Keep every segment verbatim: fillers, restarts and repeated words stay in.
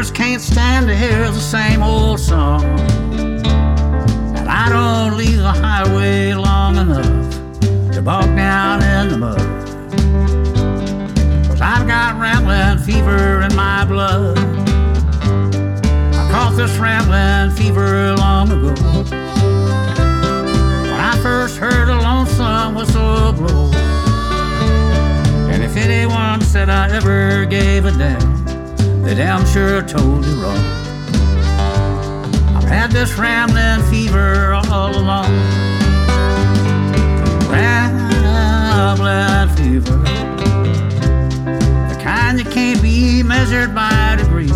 neighbors can't stand to hear the same old song, and I don't leave the highway long enough to bog down in the mud. 'Cause I've got rambling fever in my blood. I caught this rambling fever long ago, when I first heard a lonesome whistle blow. And if anyone said I ever gave a damn, they damn sure told you wrong. I've had this rambling fever all along. Rambling fever, the kind that can't be measured by degrees.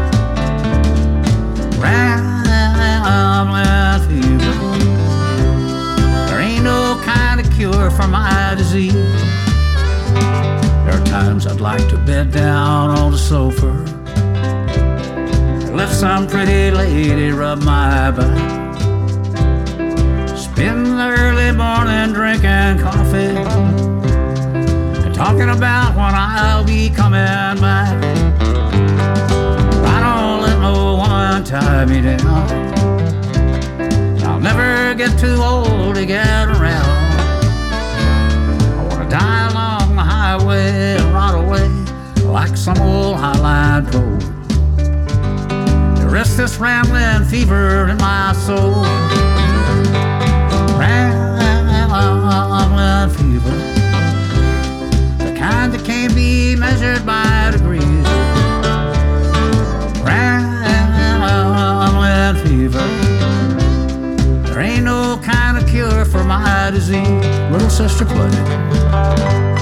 Rambling fever, there ain't no kind of cure for my disease. There are times I'd like to bed down on the sofa and let some pretty lady rub my back. Spend the early morning drinking coffee and talking about when I'll be coming back. I don't let no one tie me down. I'll never get too old to get around. I wanna die along the highway and rot away like some old highline road. To rest this rambling fever in my soul. Rambling fever, the kind that can't be measured by degrees. Rambling fever, there ain't no kind of cure for my disease. Little Sister played it.